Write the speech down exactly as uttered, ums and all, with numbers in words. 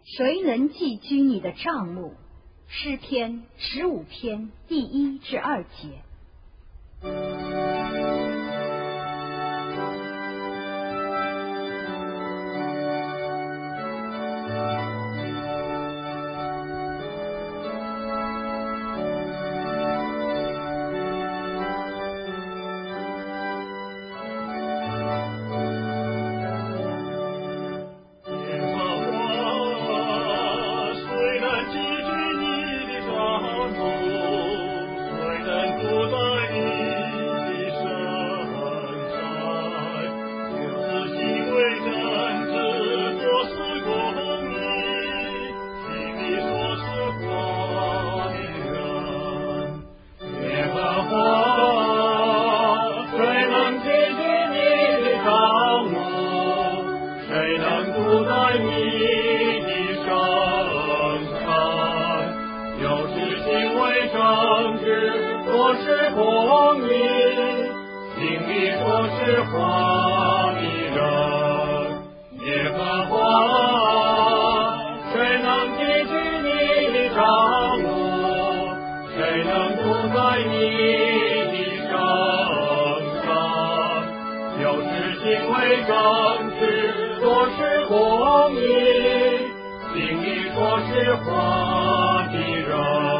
谁能寄居你的帐幕？诗篇十五篇第一至二节。 说是公义，心里说是话的人。耶和华，谁能记取你的帐幕？谁能住在你的圣山？就是行为正直，说是公义，心里说是话的人。